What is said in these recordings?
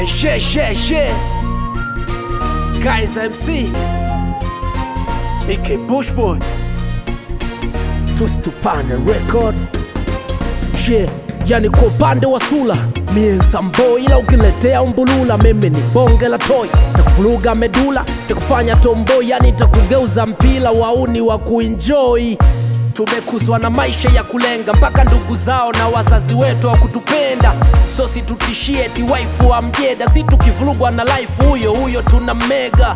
Hey, Guys MC AK Bushboy Twist Tupane Record. Yani kwa upande wa sula mie sambo, ila ukiletea umbulula mimi ni bonge la toy. Takufuruga medula, takufanya tombo, yani takugeuza mpila wauni wa kuenjoy. Tumekuzwa na maisha ya kulenga, mpaka ndugu zao na wazazi wetu wa kutupenda. So si tutishie ti waifu wa mjeda, si tukivurugwa na life huyo tuna mega.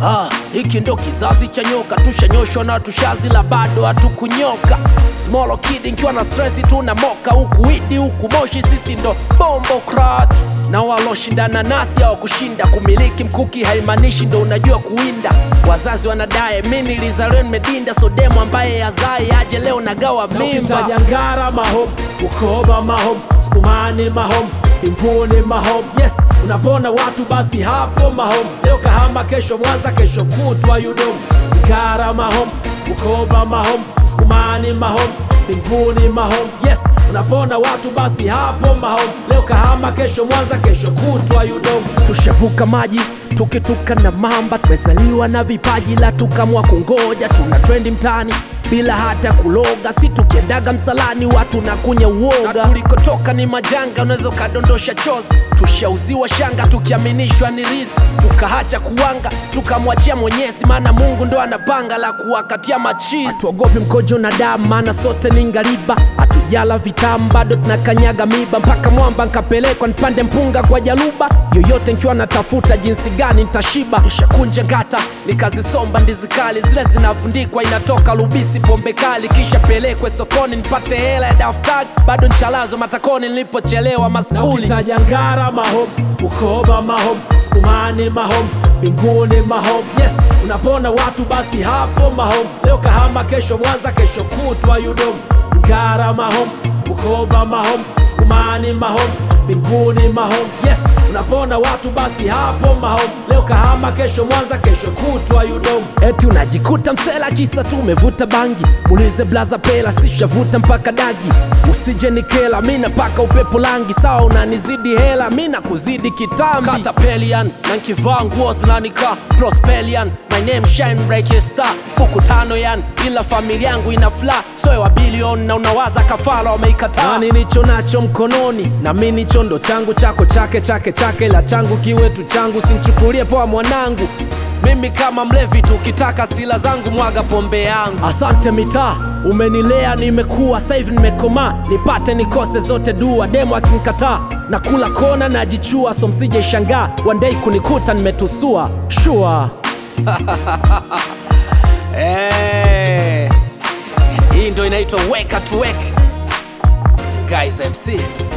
Hiki ndo kizazi cha nyoka, tushanyoshwa na tushazila bado hatukunyoka. Small kid nkiwa na stressi tuna moka, huku widi huku moshi, sisi ndo bombocrat. Na waloshindana nasi au kushinda, kumiliki mkuki haimanishi ndo unajua kuwinda. Wazazi wanadae mimi nilizaliwa nimedinda, so demo ambaye azai aje leo nagawa mimba. Na ukitayangara mahom, ukoba mahom, sukumani mahom, Mbinguni mahom, yes, unapona watu basi hapo mahom. Leo Kahama, kesho Mwanza, kesho kutwa Yudom. Ngara mahom, ukoba mahom, sukumani mahom, Mbinguni mahom, yes, unapona watu basi hapo mahom. Leo Kahama, kesho Mwanza, kesho kutwa Yudom. Tushavuka maji tukituka na mamba, tumezaliwa na vipaji la tukamwa kungoja. Tuna trendi mtani bila hata kuloga, si tukiendaga msalani watu na kunya uoga. Na tulikotoka ni majanga, unaweza kadondosha chozi. Tushauziwa shanga tukiaminishwa ni rizi, tukahacha kuwanga tukamwachia Mwenyezi, maana Mungu ndo anapanga la kuwakatia machizi. Hatuogopi mkojo na damu, maana sote ni ngariba. Hatujala vitamu bado tunakanyaga miba, mpaka mwamba nkapelekwa nipande mpunga kwa jaluba. Yoyote nkiwa natafuta jinsi gani nitashiba. Nishakunja ngata nikazisomba ndizi kali, zile zinavundikwa inatoka Lubisi pombe kali, kisha pelekwe sokoni nipate hela ya daftari. Bado nchalazo matakoni nilipochelewa maskuli. Na ukitayangara mahom, ukoba mahom, sukumani mahom, Mbinguni mahom, yes, unapona watu basi hapo mahom. Leo Kahama, kesho Mwanza, kesho kutwa Yudom. Ngara mahom, ukoba mahom, sukumani mahom, Mbinguni mahom, yes, unapona watu basi hapo mahom. Leo Kahama, kesho Mwanza, kesho kutwa Yudom. Eti unajikuta msela kisa tumevuta bangi, mulize blaza pela sishavuta mpaka dagi. Usije nikela mina paka upepo langi, sawa unanizidi hela mina kuzidi kitambi. Katapelian na nkivaa nguo zinanika Prospelian, my name shine break your star. Puku tano yan ila familia yangu ina fla, soe wa bilion na unawaza kafala wameikataa. Nani nicho nacho mkononi na mimi chondo changu, chako chake la changu kiwetu changu. Sinchukulie poa mwanangu, mimi kama mlevi tu, ukitaka sila zangu mwaga pombe yangu. Asante mitaa, umenilea nimekuwa, sasa hivi nimekoma. Nipate nikose zote dua, demo akinikataa na kula kona najichua. So msije shangaa one day kunikuta nimetusua sure. Hii ndo inaitwa wake at wake. Guys MC